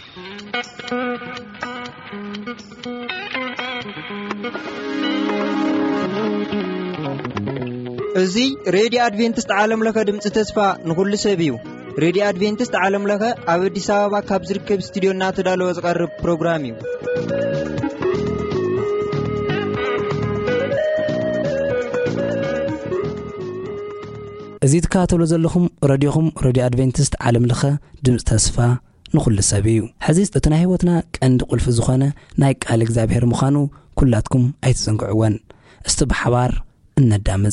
እዚ ሬዲዮ አድቬንቲስት ዓለም ለኸ ድምጽ ተስፋ ንኹሉ ሰብ እዩ። ሬዲዮ አድቬንቲስት ዓለም ለኸ ኣብ አዲስ አበባ ካብ ዝርከብ ስቱዲዮና ተዳለወ ዝቐርብ ፕሮግራም እዩ። እዚ ትከታተሉ ዘለኹም ሬዲዮኹም ሬዲዮ አድቬንቲስት ዓለም ለኸ ድምጽ ተስፋ ንኹሉ ሰብ እዩ። ሕዚ እቲ ናይ ህይወትና ቀንዲ ቁልፊ ዝኾነ ናይ ቃል እግዚአብሔር ምዃኑ ኩላትኩም ኣይትዘንግዕዎን። እስቲ ብሓባር እነዳምጽ።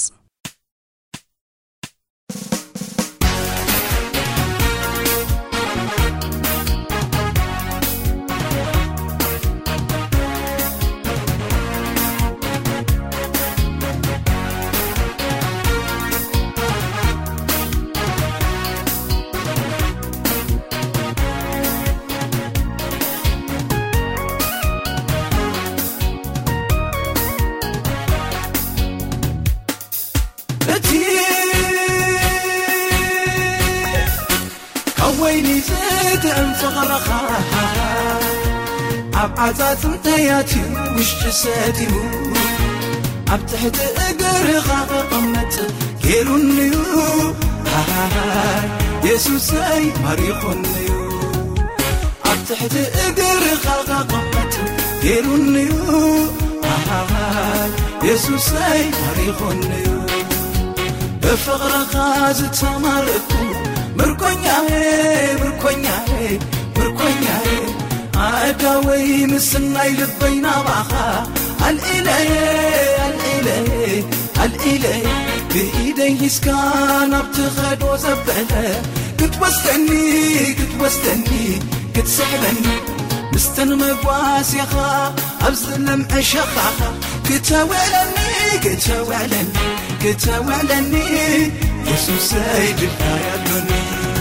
عزازم تياتي وش جساتي عب تحت اقرخ قمت كيرونيو يسوس اي مريخونيو عب تحت اقرخ قمت كيرونيو يسوس اي مريخونيو بفقر غاز تماركو مركونيا عداوي مسناي لبينا باخا الإله بإيدي هسكان ابتخد وزبله كتوستني كتسحبني مستن مقواس يخا أبزلم أشخا كتوالني يسوس سيد الآيات مني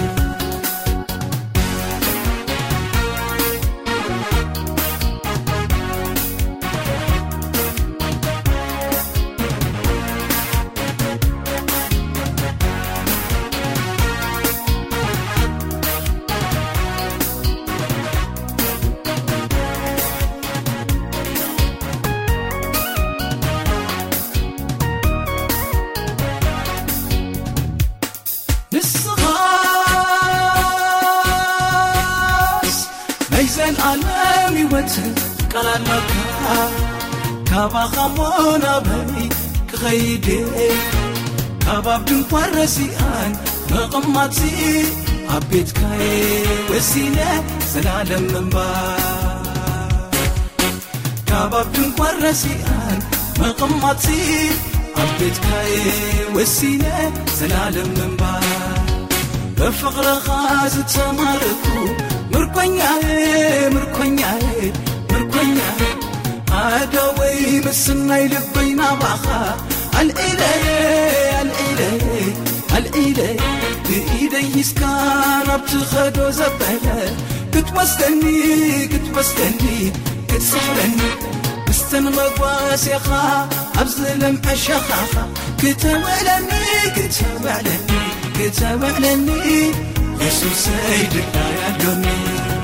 كابا خمونا بني كغيدي كابا بدنقوان رسيان مغماتي عبيت كاي وسيلة زلالم منبا كابا بدنقوان رسيان مغماتي عبيت كاي وسيلة زلالم منبا بفقر غاز تماركو مركونيا عداوي مسناي لبينا باخا الإله بإيدي يسكان ابتخدو زبله كتوستني كتسحرني مستن مقواس يخا أبزلم أشخاخا كتوالني يسوس سيد الآيات دوني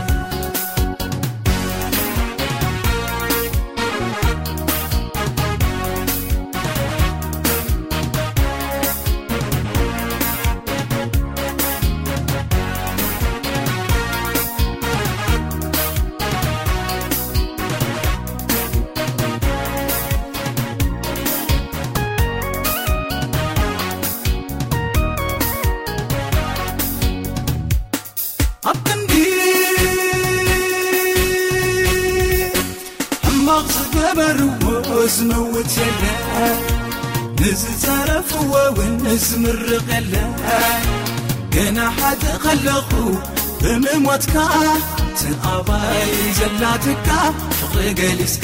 نوت يلا نزترف ونزمر غلا كنا حد خلقو بمموتك تنقباي زلاتك فقر قلسك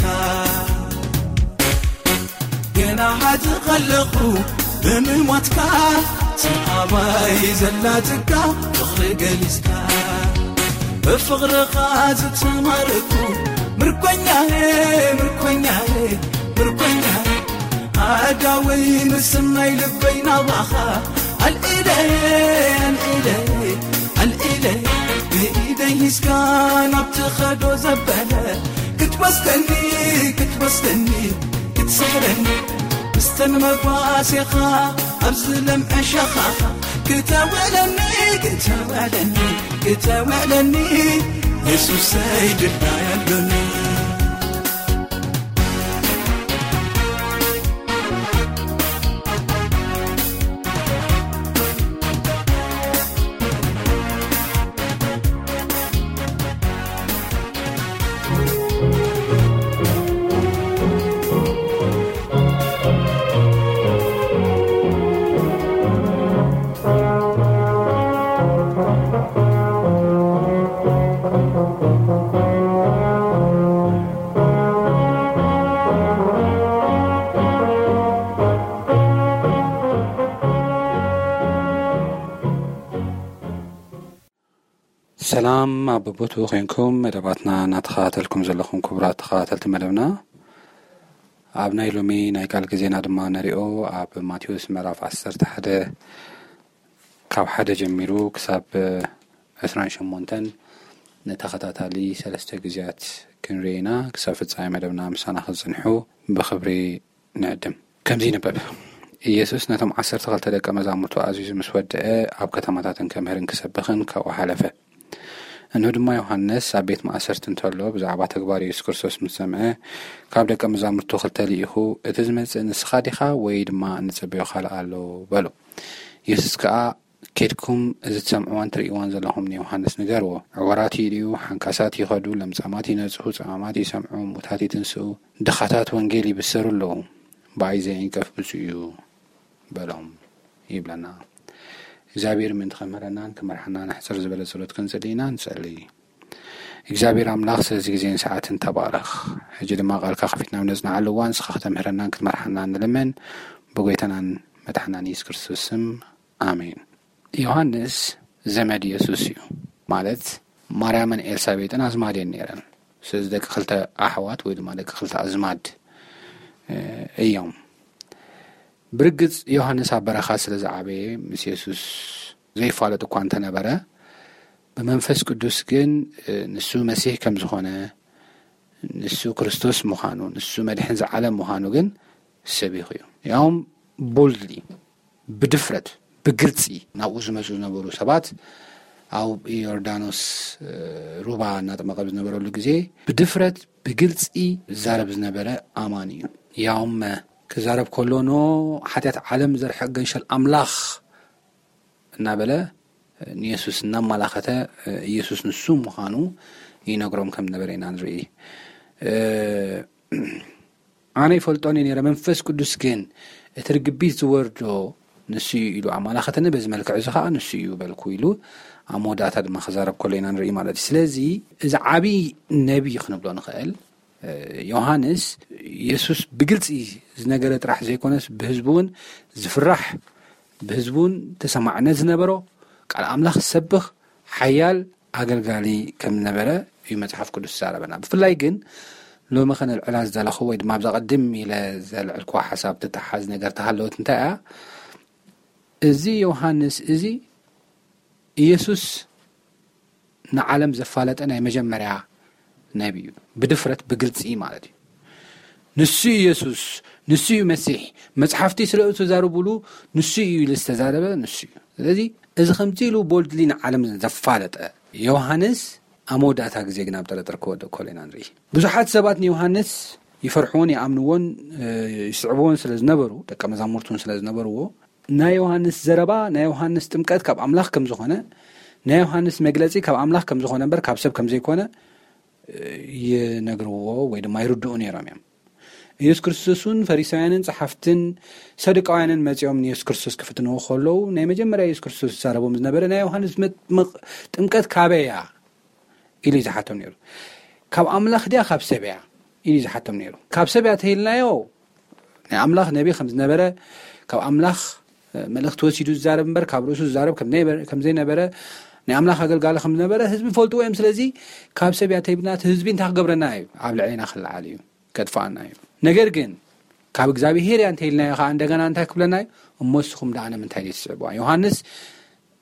كنا حد خلقو بمموتك تنقباي زلاتك فقر قلسك بفقر غاز تماركو مركونيا عداوي مسناي لبينا باخا الإله بإيدي هسكان ابتخدو زبالة كتبستني كتسحرني بستن مباسخا أبزلم أشخا كتوالني يسوع سيد الدنيا ሰላም አበቦቱ ኾንኩም መደባትና ናተኻተልኩም ዘለኹም ክቡራት ተኻተልቲ መደብና ኣብ ናይ ሎሚ ናይ ቃል ግዜና ድማ ነሪኦ ኣብ ማቴዎስ ምዕራፍ 11 ካብ 1 ጀሚሩ ክሳብ 28 ነተኸታታሊ 3 ግዜያት ክንሪና ክሳብ ፍጻሜ መደብና ምሳና ክጽንሑ ብኽብሪ ንዕድም ከምዚ ነበብ ኢየሱስ ነቶም 12 ደቀ መዛሙርቱ ኣዚዙ ምስ ወድአ ኣብ ከተማታትን ከምህርን ክሰብኽን ካብኡ ሓለፈ እንሆ ድማ ዮሐንስ ኣብ ቤት ማእሰርቲ እንተሎ ብዛዕባ ተግባር ኢየሱስ ክርስቶስ ምስ ሰምዐ ካብ ደቀ መዛሙርቱ ክልተ ልኢኹ እቲ ዝመጽእ ንስኻ ዲኻ ወይ ድማ ንጽበዮ ካልእ ኣሎ በሎ ኢየሱስ ከዓ ከድኩም እዚ ትሰምዕዋን ትርእይዋን ዘለኹም ንዮሐንስ ንገርዎ ዕወራት ይድዩ ሓንካሳት ይኸዱ ለምጻማት ይነጽሑ ጻማማት ይሰምዑ ሙታት ይትንስኡ ድኻታት ወንጌል ይብሰሩ ኣለዉ ባይዘይን ከፍብሱ እዩ በሎም ይብለና እግዚአብሔር ምን ተኸመረናን ከመርሐና ንሕጽር ዝበለ ጸሎት ክንጸልይና ንጸልይ እግዚአብሔር አምላክ ስለዚህ ጊዜን ሰዓትን ተባረኽ ሕጂ ድማ ቃልካ ከፊትና ነጽናዕ ለዋን ስኻተ ምህረናን ክትመርሐና ንለመን በጎይተናን መድኃናን ኢየሱስ ክርስቶስ ስም አሜን ዮሐንስ ዘመድ ኢየሱስ እዩ ማለት ማርያምን ኤልሳቤጥን አዝማዴን ነይረን ስለዚህ ደቂ ክልተ ኣሕዋት ወይ ድማ ደቂ ክልተ አዝማድ እዮም ብርግጽ ዮሐንስ አበረኻ ስለዝዓበየ ምስ ኢየሱስ ዘይፋለጥ እኳ እንተነበረ በመንፈስ ቅዱስ ግን ንሱ መሲሕ ከም ዝኾነ ንሱ ክርስቶስ ምዃኑ ንሱ መድሕን ዘዓለም ምዃኑ ግን ሰቢኹ እዩ ያውም ቦልድሊ ብድፍረት ብግልጺ ናብኡ ዝመፁ ዝነበሩ ሰባት ኣብ ዮርዳኖስ ሩባ እናጥመቐ ዝነበረሉ ግዜ ብድፍረት ብግልጺ ዝዛረብ ዝነበረ ኣማኒ እዩ ያውም ክዛረብ ከሎኖ ሓጢአት ዓለም ዘርሕቕ ገንሸል ኣምላኽ እናበለ ኢየሱስ እናማላኸተ ኢየሱስ ንሱ ምዃኑ ይነግሮም ከም ነበረ ኢና ንርኢ ኣነ ይፈልጦን ነይረ መንፈስ ቅዱስ ግን እቲ ርግቢት ዝወርዶ ንሱ ኢሉ ኣማላኸተነ በዚ መልክዕ እዚ ከዓ ንሱ እዩ በልኩ ኢሉ ኣብ መወዳእታ ድማ ክዛረብ ከሎ ኢና ንርኢ ማለት እዩ ስለዚ እዚ ዓብይ ነቢይ ክንብሎ ንኽእል ዮሐንስ ኢየሱስ ብግልጺ ዝነገረ ጥራሕ ዘይኮነስ ብህዝቡን ዝፍራሕ ብህዝቡን ተሰማዕነት ዝነበሮ ቃል ኣምላኽ ዝሰብኽ ሓያል ኣገልጋሊ ከም ነበረ እዩ መጽሓፍ ቅዱስ ዛረበና ብፍላይ ግን ሎሚ ኸነልዕላ ዝደለኹ ወይ ድማ ብዘቐድም ኢለ ዘልዕልኳ ሓሳብ ትተሓዝ ነገር ተሃለወት እንታይ እያ እዚ ዮሐንስ እዚ ኢየሱስ ንዓለም ዘፋለጠ ናይ መጀመርያ ነቢይ ብድፍረት ብግልጺ ማለት እዩ ንሱ ኢየሱስ ንሱ መሲሕ መጽሓፍቲ ስለእቱ ዛረቡሉ ንሱ እዩ ዝተዛረበ ንሱ እዩ ስለዚ እዚ ከምዚ ኢሉ ቦልድሊ ንዓለም ዘፋለጠ ዮሐንስ ኣሞዳታ ግዜ ግን ኣብ ጥርጥር ክወድቕ ከሎ ኢና ንርኢ ብዙሓት ሰባት ንዮሐንስ ይፈርሕዎን ይኣምንዎን ይስዕብዎን ስለ ዝነበሩ ደቀ መዛሙርቱን ስለ ዝነበርዎ ናይ ዮሐንስ ዘረባ ናይ ዮሐንስ ጥምቀት ካብ ኣምላኽ ከም ዝኾነ ናይ ዮሐንስ መግለጺ ካብ ኣምላኽ ከም ዝኾነ እምበር ካብ ሰብ ከም ዘይኮነ ይነግርዎ ወይ ድማ ይርድኡ ነይሮም እዮም ኢየሱስ ክርስቶስን ፈሪሳውያንን ጸሓፍትን ሰዱቃውያንን መጺኦም ኢየሱስ ክርስቶስ ክፍትንዎ ከለዉ ናይ መጀመርያ ኢየሱስ ክርስቶስ ዝዛረቦም ዝነበረ ናይ ዮሐንስ ጥምቀት ካበያ ኢሉ ይዝሓቶም ነይሩ ካብ ኣምላኽ ድያ ካብ ሰብያ ኢሉ ይዝሓቶም ነይሩ ካብ ሰብያ ተሂልናዮ ናይ ኣምላኽ ነቢ ከም ዝነበረ ካብ ኣምላኽ መልእኽቲ ወሲዱ ዝዛረብ እምበር ካብ ርእሱ ዝዛረብ ከም ዘይነበረ ናይ ኣምላኽ ኣገልጋሊ ከም ዝነበረ ህዝቢ ፈልጥዎ እዮም ስለዚ ካብ ሰብያ ተይብልና እቲ ህዝቢ እንታይ ክገብረና እዩ ኣብ ልዕሊና ክለዓል እዩ ከድፋኣና እዩ ነገር ግን ካብ እግዚአብሔር ያ እንተይልናዮ ከዓ እንደገና እንታይ ክብለና እዩ እሞስኹም ዳኣነ ምንታይ ትስዕብዋ ዮሐንስ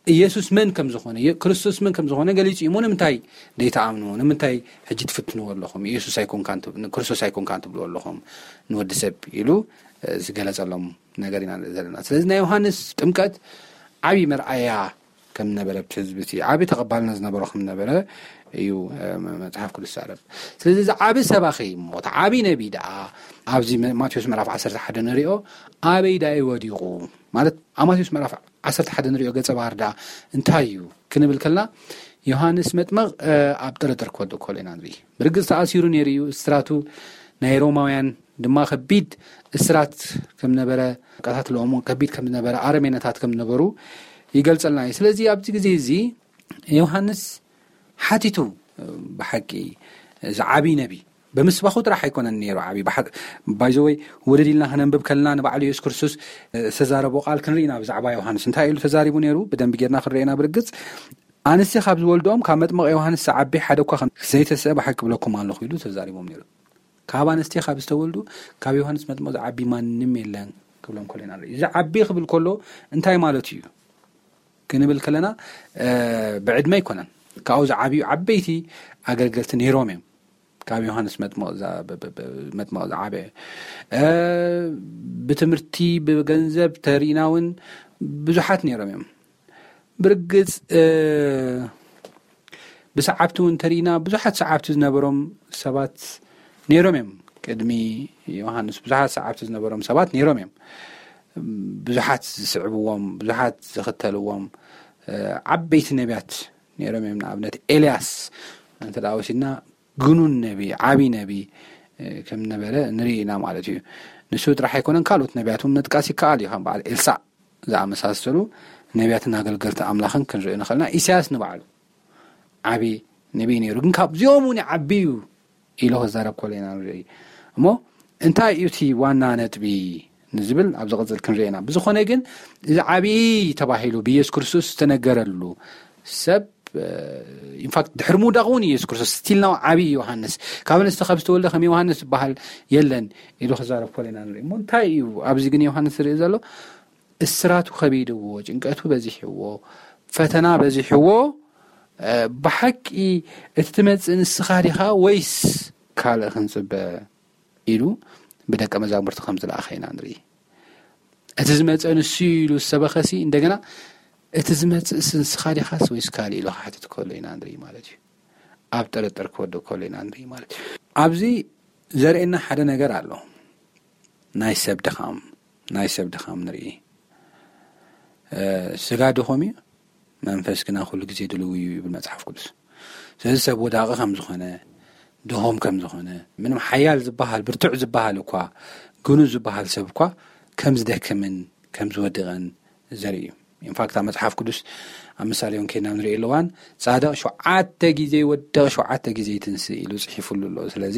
ኢየሱስ መን ከም ዝኾነ ክርስቶስ መን ከም ዝኾነ ገሊጹ እዩ ንምንታይ ደይተኣምኑ ንምንታይ ሕጂ ትፍትንዎ ኣለኹም ኢየሱስ ኣይኮንካን ክርስቶስ ኣይኮንካን ትብልዎ ኣለኹም ንወዲ ሰብ ኢሉ ዝገለጸሎም ነገር ኢና ዘለና ስለዚ ናይ ዮሃንስ ጥምቀት ዓብዪ መርኣያ ከም ነበረ ህዝቢ ዓብዪ ተቐባልና ዝነበሮ ከም ነበረ እዩ መጽሓፍ ቅዱስ ዓረብ ስለዚ እዚ ዓብዪ ሰባኺ ሞት ዓብዪ ነቢ ደኣ ኣብዚ ማቴዎስ ምዕራፍ 11 ንሪኦ ኣበይ ዳ ይወዲቑ ማለት ኣብ ማቴዎስ ምዕራፍ 11 ንሪኦ ገጸ ባህር ዳ እንታይ እዩ ክንብል ከልና ዮሃንስ መጥመቕ ኣብ ጥርጥር ክወድቕ ከሎ ኢና ንርኢ ብርግጽ ተኣሲሩ ነይሩ እዩ እስራቱ ናይ ሮማውያን ድማ ከቢድ እስራት ከም ነበረ ቀታትለኦም ከቢድ ከም ነበረ ኣረሜናታት ከም ነበሩ ይገልጸልና እዩ ስለዚ ኣብዚ ግዜ እዚ ዮሃንስ ሓቲቱ ብሓቂ ዝዓቢ ነቢ በምስባኹ ጥራሕ ኣይኮነን ነይሩ ዓቢ ባይዘወይ ወደዲልና ክነንብብ ከለና ንባዕሉ ኢየሱስ ክርስቶስ ዝተዛረቦ ቃል ክንርኢና ብዛዕባ ዮሃንስ እንታይ ኢሉ ተዛሪቡ ነይሩ ብደንቢ ጌርና ክንርኢና ብርግጽ ኣንስቲ ካብ ዝወልዶም ካብ መጥመቕ ዮሃንስ ዝዓቢ ሓደ እኳ ዘይተስአ ብሓቂ ክብለኩም ኣለኹ ኢሉ ተዛሪቦም ነይሩ ካብ ኣንስቲ ካብ ዝተወልዱ ካብ ዮሃንስ መጥመቕ ዝዓቢ ማንም የለን ክብሎም ከለና እዚ ዓቢ ክብል ከሎ እንታይ ማለት እዩ ክንብል ከለና ብዕድመ ኣይኮነን ካብኡ ዝዓብዩ ዓበይቲ ኣገልገልቲ ነይሮም እዮም ካብ ዮሃንስ መጥመቕ ዝዓበየ ብትምህርቲ ብገንዘብ ተሪእና እውን ብዙሓት ነይሮም እዮም ብርግጽ ብሰዓብቲ እውን ተሪእና ብዙሓት ሰዓብቲ ዝነበሮም ሰባት ነይሮም እዮም ቅድሚ ዮሃንስ ብዙሓት ሰዓብቲ ዝነበሮም ሰባት ነይሮም እዮም ብዙሓት ዝስዕብዎም ብዙሓት ዝኽተልዎም ዓበይቲ ነቢያት ነይሮም እዮም ንኣብነት ኤልያስ እንተዳወሲና ግኑን ነቢ ዓቢ ነቢ ከም ነበረ ንሪኢና ማለት እዩ ንሱ ጥራሕ ኣይኮነን ካልኦት ነቢያትን ምጥቃስ ይከኣል እዩ ከም በዓል ኤልሳዕ ዝኣመሳሰሉ ነቢያትን ኣገልገልቲ ኣምላኽን ክንሪኢ ንኽእልና ኢሳያስ ንባዕሉ ዓቢ ነቢ ነይሩ ግን ካብዚኦም እውን ዓቢዩ ኢሉ ክዛረብ ከሎ ኢና ንርኢ እሞ እንታይ እዩ እቲ ዋና ነጥቢ ንዝብል ኣብ ዝቕፅል ክንሪኢና ብዝኾነ ግን እዚ ዓብዪ ተባሂሉ ብኢየሱስ ክርስቶስ ዝተነገረሉ ሰብ ኢንፋክት ድሕሪ ምውዳቕ እውን ኢየሱስ ክርስቶስ ስቲልና ዓብዪ ዮሃንስ ካብ ኣንስቲ ካብ ዝተወልደ ከም ዮሃንስ ዝበሃል የለን ኢሉ ክዛረብ ከሎ ኢና ንርኢ እሞ እንታይ እዩ ኣብዚ ግን ዮሃንስ ዝርኢ ዘሎ እስራቱ ከቢድዎ ጭንቀቱ በዚሕዎ ፈተና በዚሕዎ ብሓቂ እቲ ትመጽእ ንስኻ ዲኻ ወይስ ካልእ ክንጽበ ኢሉ ብደቀ መዛሙርቲ ከም ዝለኣኸ ኢና ንርኢ እቲ ዝመጽእ ንሱ ኢሉ ዝሰበኸሲ እንደገና እቲ ዝመጽእ ንስኻ ዲኻስ ወይስ ካልእ ኢሉ ክሓትት ከሎ ኢና ንርኢ ማለት እዩ ኣብ ጥርጥር ክወድቕ ከሎ ኢና ንርኢ ማለት እዩ ኣብዚ ዘርእየና ሓደ ነገር ኣሎ ናይ ሰብ ድኻም ንርኢ ስጋ ድኾም እዩ መንፈስ ግና ኩሉ ግዜ ድልው እዩ ይብል መጽሓፍ ቅዱስ ስለዚ ሰብ ወዳቒ ከም ዝኾነ ድኾም ከም ዝኾነ ምንም ሓያል ዝበሃል ብርቱዕ ዝበሃል እኳ ግኑ ዝበሃል ሰብ እኳ ከም ዝደክምን ከም ዝወድቐን ዘርኢ እዩ ኢንፋክት ኣብ መጽሓፍ ቅዱስ ኣብ ምሳሌ እውን ከይድና ንሪኢ ኣለዋን ጻድቕ 7 ግዜ ይወድቕ 7 ግዜ ይትንስእ ኢሉ ጽሒፉሉ ኣሎ ስለዚ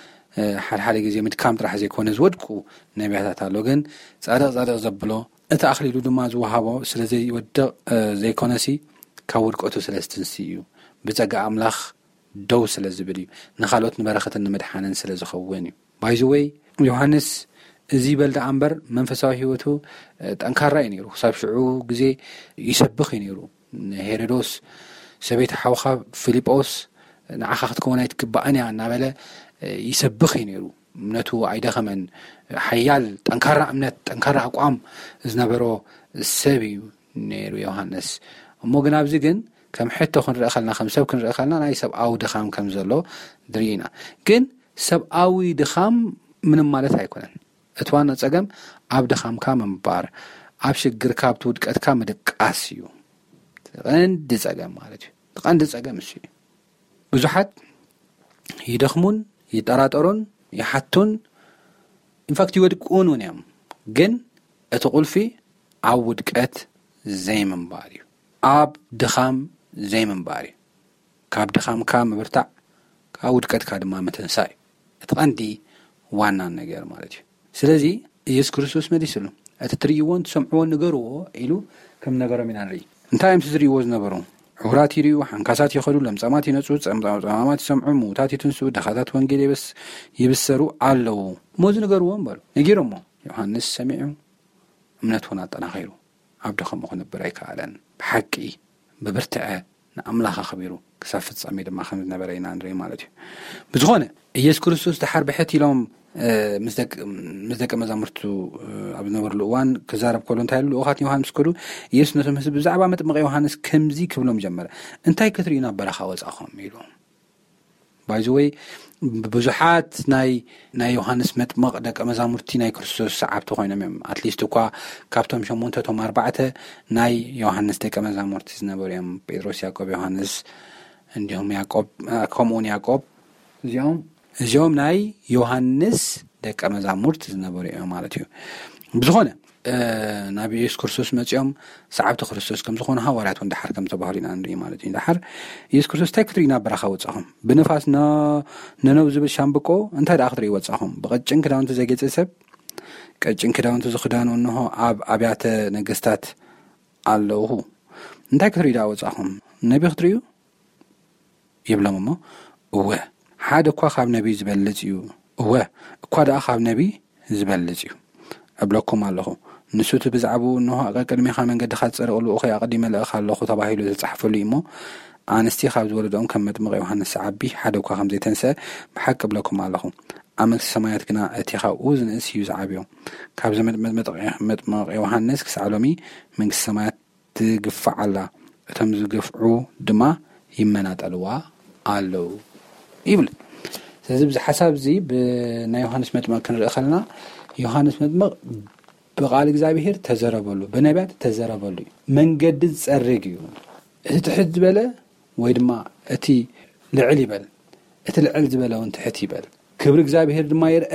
ሓደ ግዜ ምድካም ጥራሕ ዘይኮነ ዝወድቁ ነቢያታት ኣሎ ግን ጻድቕ ዘብሎ እቲ ኣኽሊሉ ድማ ዝወሃቦ ስለዘይወድቕ ዘይኮነሲ ካብ ውድቀቱ ስለዝትንሲ እዩ ብጸጋ ኣምላኽ ደው ስለ ዝብል እዩ ንኻልኦት ንበረኸትን ንምድሓንን ስለ ዝኸውን እዩ ባይዘወይ ዮሃንስ እዚ በልዳ ኣምበር መንፈሳዊ ህይወቱ ጠንካራ እዩ ነይሩ ክሳብ ሽዑ ግዜ ይሰብኽ እዩ ነይሩ ሄሮዶስ ሰበይቲ ሓውኻ ፊልጶስ ንዓኻ ክትከውን ኣይትግባእን እያ እናበለ ይሰብኽ እዩ ነይሩ እምነቱ ኣይደኸመን ሓያል ጠንካራ እምነት ጠንካራ ኣቋም ዝነበሮ ሰብ እዩ ነይሩ ዮሃንስ እሞ ግን ኣብዚ ግን ከም ሕቶ ክንርኢ ከለና ከም ሰብ ክንርኢ ከለና ናይ ሰብኣዊ ድኻም ከም ዘሎ ድርኢና ግን ሰብኣዊ ድኻም ምንም ማለት ኣይኮነን እቲ ዋና ፀገም ኣብ ድኻምካ ምንባር ኣብ ሽግርካ ኣብቲ ውድቀትካ ምድቃስ እዩ ቀንዲ ፀገም ማለት እዩ ቀንዲ ፀገም እሱ እዩ ብዙሓት ይደኽሙን ይጠራጠሩን ይሓቱን ኢንፋክት ይወድቁን እውን እዮም ግን እቲ ቁልፊ ኣብ ውድቀት ዘይምንባር እዩ ኣብ ድኻም ዘይምንባር እዩ ካብ ድኻምካ ምብርታዕ ካብ ውድቀትካ ድማ ምትንሳእ እዩ እቲ ቀንዲ ዋና ነገር ማለት እዩ ስለዚ ኢየሱስ ክርስቶስ መዲስሉ እቲ ትርእይዎን ትሰምዕዎን ንገርዎ ኢሉ ከም ነገሮም ኢና ንርኢ እንታይ እዮም ዝርእይዎ ዝነበሩ ዕውራት ይርዩ ሓንካሳት ይኸዱ ለምጻማት ይነጹ ጸማማት ይሰምዑ ሙታት ይትንሱ ደኻታት ወንጌል ይብሰሩ ኣለዉ ሞዝ ንገርዎም በሉ ነጊሮሞ ዮሃንስ ሰሚዑ እምነቱን ኣጠናኺሩ عبد خم خنبر أيكالن بحكي ببرتعة نأملاخ خبيرو كسافة صميد ما خمس نبرين عندري مالتي بزغونة يسوع كريستوس تحر بحتي لهم مزدك مزامرتو عبد نور الأوان كزارب كلون تايلو أخاتني يوحنس كلو يسوع نسمه بزعبة متمغ يوحنس كمزي كبلهم جمرة انتاي كثرينا برخاوز أخهم ميلهم بايزوي ببزحات ناي يوحنس متمغ دك مزامرتي ناي كريستوس عبتو خوينا ميم اتليست كوا كابتوم شمونته توم 4 ناي يوحنس دك مزامرتي زنبريم بيدروس يعقوب يوحنس عندهم يعقوب كومون يعقوب زيوم ناي يوحنس دك مزامرت زنبريم مالتيو بزغونه نبي يسوع كريستوس متيوم صعبت كريستوس كم زخونه حوارات وندحر كم تبهرين عندي مالتي ندحر يسوع كريستوس تكترينا برخه وصهم بنفاس ننو زبل شامبقو انت اخري وصهم بقچن كداونت زغيصسب قچن كداونت زخدانو انه ابيات نغستات አለሁ انت كتريدا وصهم نبي خطريو يبلمو هو حدا اكو خاب نبي زبلصيو هو اكو دا خاب نبي زبلصيو ابلكم الله نسوت بزعبو انه قدمي خا منقد خاصرقلو اخي اقدم لأخ الله تباهيلو تصحفلو يمو انستي خاب زولدهم كم مطمق يوحنس عبي حدا اكو خمزه تنسى بحق ابلكم الله امك السمايات كنا اتيخا اوزن اسيو زعبيو كاب زمد مطمق يوحنس كسعلمي من السمايات تغفع الله تم زغفعو دما يمناطلوا አለው ይብል ስለዚህ حساب زي بنا يوحنس مطمق كنرخلنا يوحنس مطمق بقال እግዚአብሔር ተዘረበሉ በነቢያት ተዘረበሉ መንገድ ጸርግዩ እቲ ትሕት በለ ወይ ድማ እቲ ልዕል ይበል እቲ ልዕል ዝበለውን ትሕት ይበል ክብር እግዚአብሔር ድማ ይርአ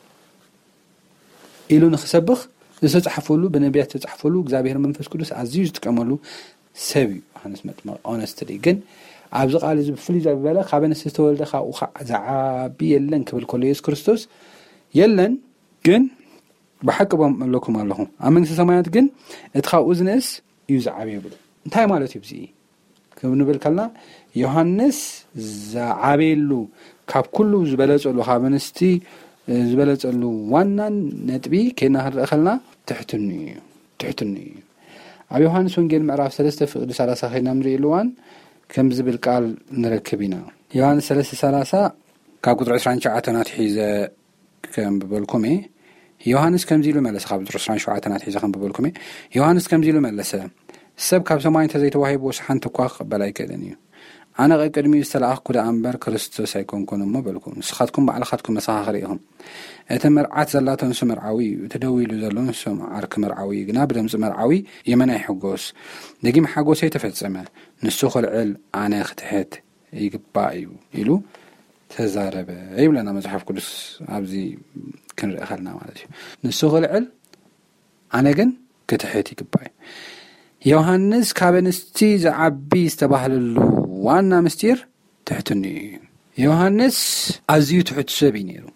ኢሉ ንخسبخ ዝተጻሕፈሉ በነቢያት ተጻሕፈሉ እግዚአብሔር መንፈስ ቅዱስ አዝዩ ዝጥቀመሉ ሰብ يوحنس مطمق ሆነስትሊ ግን ኣብዚ ቃል ዝፍሊ ዝበለ ካብነስ ዝተወልደ ካብኡ ዛዓቢ የለን ክብል ኮሎ ኢየሱስ ክርስቶስ የለን ግን بحق بملكم الله امن سمايات ግን اتخاو زنس يزعب يبل እንታይ ማለት ይብዚ ከብንብል ከልና ዮሐንስ ዛዓቤሉ ካብ ኩሉ ዝበለጸሉ ካብንስቲ ዝበለጸሉ ዋናን ነጥቢ ከና ህረኸልና ትሕትኒ ኣብ ዮሐንስ ወንጌል ምዕራፍ 3 ፍቅድ 30 ኸና ምሪኢልዋን ከም ዝብል ቃል ንረክብና ዮሐንስ 3:30 ካብ ቁጥር 29 ናትሒዘ ከም በልኩሜ يوحنس كم زيلو ملس خاب درسان شو عتنات حيزة خم بقولكم يوحنس كم زيلو ملس السب كاب سماين تزيت واحد وسحن تقاخ بلاي كدني أنا غير كدمي استلعق كده أمبر كريستوس هيكون كونوا ما بقولكم سخاتكم على خاتكم مساحة غريهم أتمر عت زلاتون سمر عوي وتدوي لزلون سم عرك مرعوي جناب دم سمر عوي يمنع حجوس نجيم حجوس يتفت سما نسخ العل أنا اختحت يقبايو يلو تزارب أيوة أنا مزحف كلش عبزي كن رأخلنا مالتي نسوغ العل أنا جن كتحيتي كباي يوحنس كابنستي زعبي استباهل له وانا مستير تحتني يوحنس أزيو تحت سبينيرو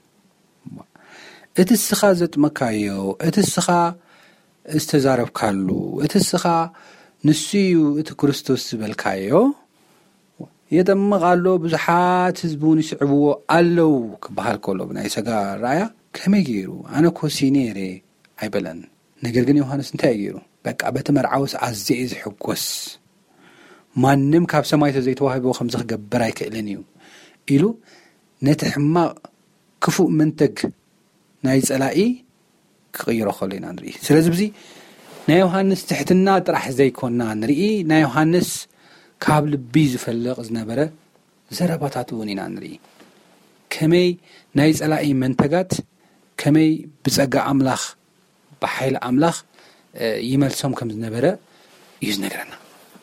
اتسخا زت مكايو اتسخا استزارب كالو اتسخا نسيو اتكريستوس بالكايو يدمغ له بزحات حزبون يسعبوا አለው كبحال كله بناي سغا رايا كميغيرو انا كوسينيري አይበለን ነገር ግን ዮሐንስ እንታይ ይገሩ በቃ በተመርዓውስ አዝይዝ ሕቆስ ማንንም ካብ ሰማይ ተዘይተዋህቦ ከምዝ ክገብር አይከለኒዩ ኢሉ ነትሕማ ክፉ መንተግ ናይ ጸላኢ ክቅይሮ ኸለና ንርኢ ስለዚህ በዚ ናይ ዮሐንስ ትሕትና ጥራሕ ዘይኮና ንርኢ ናይ ዮሐንስ ካብ ልቢ ዝፈልቕ ዝነበረ ዘረባታት ወኒና ንርኢ ከመይ ናይ ጸላኢ መንተጋት ከመይ ብጸጋ አምላኽ بحيل أملاخ يملسهم كم زنبرة يزنقرنا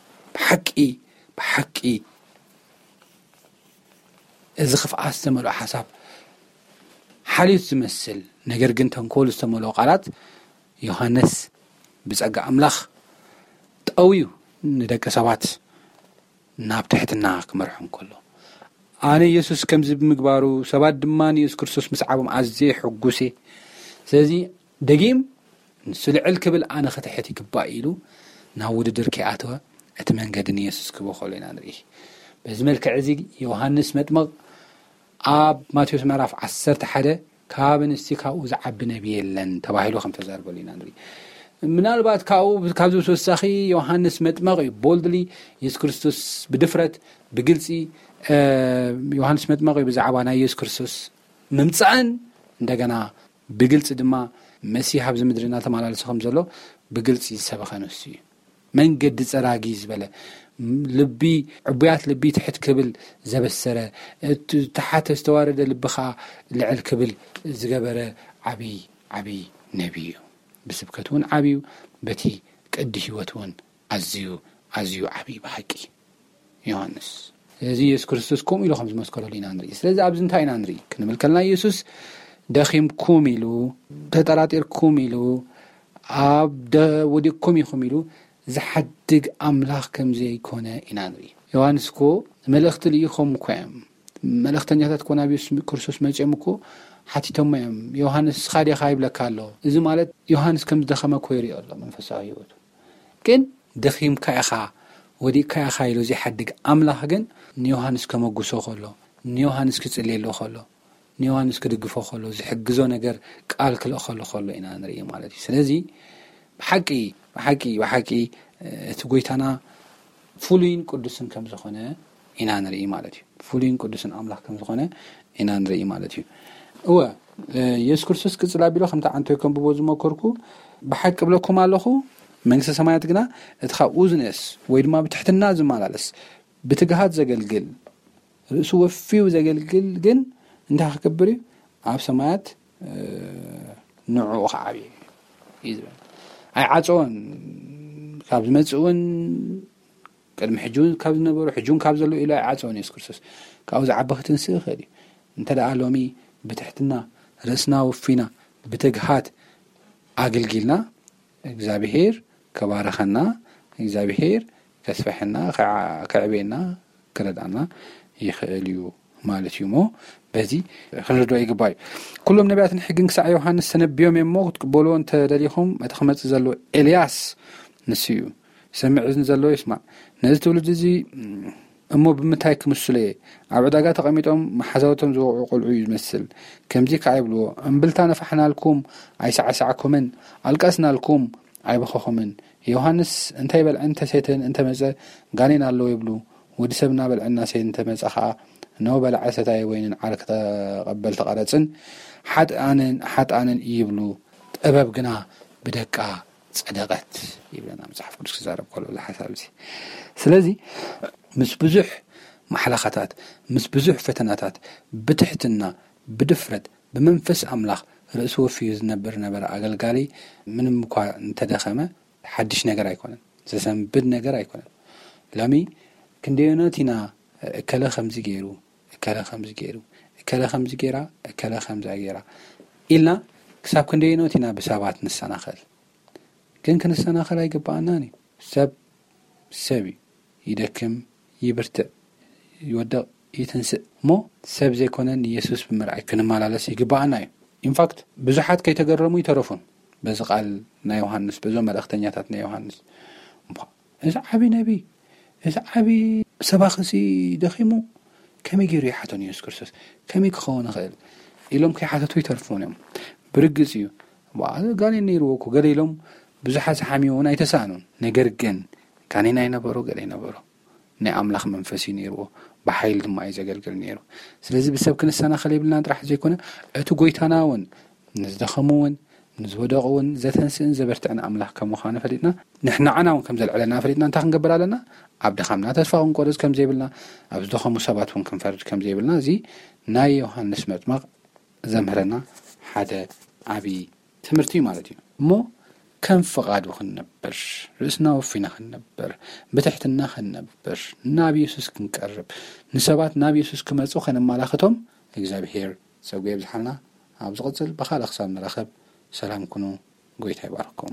بحقي إذا خف أستمر حساب حالي تمثل نجر جنت هنقول استمر قالت يوحنس بزقة أملاخ تقويه ندك سوات ناب تحت الناق مرحوم كله أنا يسوع كم زب مقبارو سبات دماني يسوع كريستوس مسعبهم عزيز حجوسي سازي دقيم نسلعل كبل أنا ختحتي كبائلو نعود دركي عتوه أتمنى قدني يسوع كبو خلينا نريه بزملك عزيز يوحنس متمغ آب ماتيوس معرف عسرت حدا كابن استيكا وزعب نبي لن تباهلو 5000 بولينا نري ምናልባት ካብዚ ተወሳኺ ዮሃንስ መጥመቕ ቦልድሊ ኢየሱስ ክርስቶስ ብድፍረት ብግልፂ ዮሃንስ መጥመቕ ብዛዕባ ናይ ኢየሱስ ክርስቶስ ምምፃእን እንደገና ብግልፂ ድማ መሲሕ ኣብዚ ምድሪ እናተመላለሰ ከም ዘሎ ብግልፂ ዝሰበኸ ነሱ እዩ መንገዲ ፀራጊ ዝበለ ልቢ ዕቡያት ልቢ ትሕት ክብል ዘበሰረ ተሓተ ዝተዋረደ ልብኻ ልዕል ክብል ዝገበረ ዓብይ ነቢይ እዩ ብስብከት እውን ዓብዩ በቲ ቅዲ ህይወት እውን ኣዝዩ ዓብይ ብሓቂ ዮሃንስ እዚ ኢየሱስ ክርስቶስ ከምኡ ኢሉ ከም ዝመስከረሉ ኢና ንርኢ ስለዚ ኣብዚ እንታይ ኢና ንርኢ ክንብል ከለና ኢየሱስ ደኺምኩም ኢሉ ተጠራጢርኩም ኢሉ ኣብ ወዲቅኩም ኢኹም ኢሉ ዝሓድግ ኣምላኽ ከምዘይኮነ ኢና ንርኢ ዮሃንስ እኮ መልእኽቲ ልኢኹም እኮ እዮም መልእኽተኛታት እኮ ናብ ኢየሱስ ክርስቶስ መፅኦም እኮ ሓቲቶም እዮም ዮሃንስ ካዲኻ ይብለካ ኣሎ እዚ ማለት ዮሃንስ ከም ዝደኸመ እኮ ይሪኦ ኣሎ መንፈሳዊ ህይወቱ ግን ደኺምካ ኢኻ ወዲቕካ ኢኻ ኢሉ ዘይሓድግ ኣምላኽ ግን ንዮሃንስ ከመጉሶ ከሎ ንዮሃንስ ክፅልየሎ ከሎ ንዮሃንስ ክድግፎ ከሎ ዝሕግዞ ነገር ቃል ክልእ ከሎ ኢና ንርኢ ማለት እዩ ስለዚ ብሓቂ እቲ ጎይታና ፍሉይን ቅዱስን ከም ዝኾነ ኢና ንርኢ ማለት እዩ ፍሉይን ቅዱስን ኣምላኽ ከም ዝኾነ ኢና ንርኢ ማለት እዩ ኢየሱስ ክርስቶስ ቅፅል ኣቢሉ ከምታ ዓንቶ ከንብቦ ዝመከርኩ ብሓቂ ብለኩም ኣለኹ መንግስቲ ሰማያት ግና እቲ ካብኡ ዝንእስ ወይ ድማ ብትሕትና ዝመላለስ ብትግሃት ዘገልግል ርእሱ ወፊው ዘገልግል ግን እንታይ ክከብር እዩ ኣብ ሰማያት ንዑ ዓብይ ይዝበል ኣይዓፀወን ካብ ዝመፅውን ቅድሚ ሕጁን ካብ ዝነበሩ ሕጁን ካብ ዘሎ ኢሉ ኣይዓፀወን ኢየሱስ ክርስቶስ ካብኡ ዝዓቢ ክትንስእ ይኽእል እዩ እንተደኣ ሎሚ ብትሕትና ርእስና ወፊና ብትግሃት ኣገልጊልና እግዚአብሔር ከባረኸና እግዚአብሔር ከስፈሕና ከዕቤና ክረዳና ይኽእል እዩ ማለት እዩ ሞ በዚ ክንርድኦ ይግባእ ኩሎም ነቢያትን ሕግን ክሳዕ ዮሃንስ ተነቢዮም እሞ ክትቅበልዎ እንተደሊኹም እቲ ክመፅእ ዘሎ ኤልያስ ንሱ እዩ ሰሚዕ እዝኒ ዘለዎ ይስማዕ ነዚ ትውልድ እዚ እሞ ብምንታይ ክምስሉ እየ ኣብ ዕዳጋ ተቐሚጦም ማሓዛውቶም ዝወቕዑ ቆልዑ እዩ ዝመስል ከምዚ ከዓ ይብልዎ እምብልታ ነፋሕናልኩም ኣይሰዓሰዓኩምን ኣልቃስናልኩም ኣይበኸኹምን ዮሃንስ እንታይ በልዐ እንተሰተን እንተመፀ ጋኔን ኣለዎ ይብሉ ወዲ ሰብ እናበልዐና ሰተን እንተመፀ ከዓ ነው በልዐ ሰታይ ወይንን ዓርክ ተቐበል ተቐረፅን ሓጥኣንን ይብሉ ጥበብ ግና ብደቃ ፀደቀት ይብለና መጽሓፍ ቅዱስ ክዛረብ ከሎ ዝሓሳብ እዚ ስለዚ ምስ ብዙሕ ማሕላኻታት ምስ ብዙሕ ፈተናታት ብትሕትና ብድፍረት ብመንፈስ ኣምላኽ ርእሱ ወፊዩ ዝነብር ነበረ ኣገልጋሊ ምንም እኳ እንተደኸመ ሓድሽ ነገር ኣይኮነን ዘሰንብድ ነገር ኣይኮነን ሎሚ ክንደዮነት ኢና እከለ ከምዚ ገይሩ እከለ ከምዚ ገይራ እከለ ከምዛ ገይራ ኢልና ክሳብ ክንደዮነት ኢና ብሰባት ንሰናኸል ግን ክንሰናኸል ኣይግባአናኒ ሰብ ይደክም ይብርትዕ ይወደቕ ይትንስእ ሞ ሰብ ዘይኮነን ኢየሱስ ብምርኣይ ክንመላለስ ይግባአና እዩ ኢንፋክት ብዙሓት ከይተገረሙ ይተረፉን በዚ ቃል ናይ ዮሃንስ በዞም መልእኽተኛታት ናይ ዮሃንስ እዚ ዓብይ ነቢይ እዚ ዓብይ ሰባኺሲ ደኺሙ ከመይ ገይሩ ይሓተን ኢየሱስ ክርስቶስ ከመይ ክኸውን ይኽእል ኢሎም ከይሓተቱ ይተርፉን እዮም ብርግፅ እዩ ጋኔን ነይርዎ እኮ ገለ ኢሎም ብዙሓት ሓሚውን ኣይተሳእኑን ነገር ግን ጋኔን ኣይነበሮ ገለ ይነበሮ ናይ ኣምላኽ መንፈስ ነይርዎ ብሓይል ድማ እዩ ዘገልግል ነይሩ ስለዚ ብሰብ ክንሰናኸል የብልና ጥራሕ ዘይኮነ እቲ ጎይታና እውን ንዝደኸሙ እውን ንዝወደቑ እውን ዘተንስእን ዘበርትዕን ኣምላኽ ከም ምዃኑ ፈሊጥና ንሕናዓና እውን ከም ዘልዕለና ፈሊጥና እንታይ ክንገብር ኣለና ኣብ ደኻምና ተስፋ ክንቆርፅ ከም ዘይብልና ኣብ ዝደኸሙ ሰባት እውን ክንፈርድ ከም ዘይብልና እዚ ናይ ዮሃንስ መጥመቕ ዘምህረና ሓደ ዓብይ ትምህርቲ እዩ ማለት እዩ እሞ ከም ፍቓዱ ክንነብር ርእስና ወፊና ክንነብር ብትሕትና ክንነብር ናብ ኢየሱስ ክንቀርብ ንሰባት ናብ ኢየሱስ ክመፁ ከነመላኽቶም እግዚአብሔር ፀጉ ይብዝሓልና ኣብ ዝቕፅል ብኻልእ ክሳብ ንረኸብ ሰላም ኩኑ ጎይታ ይባርኩም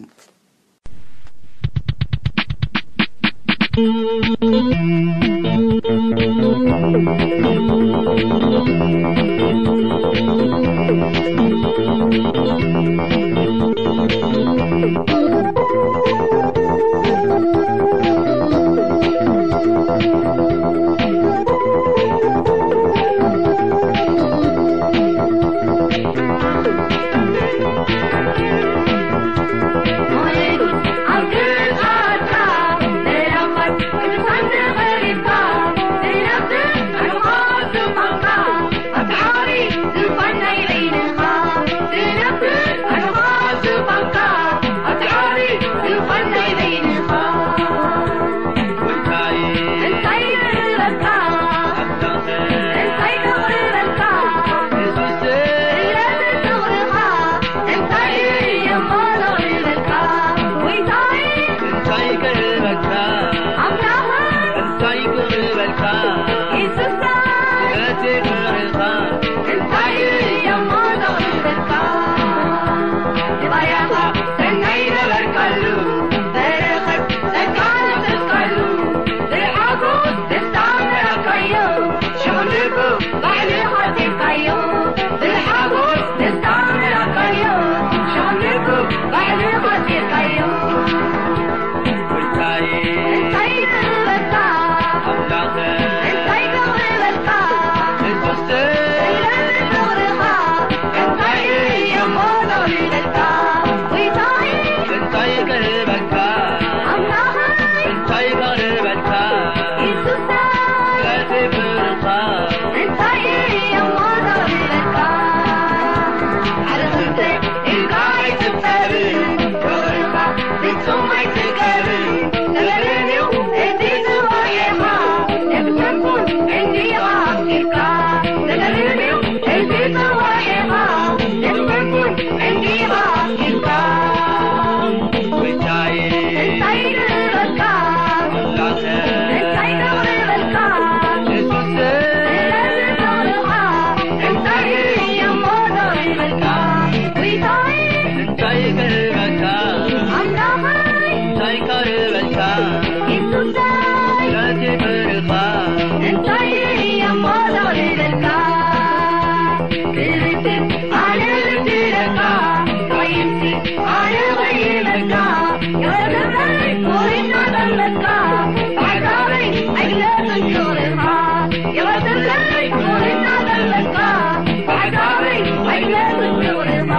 Holy You're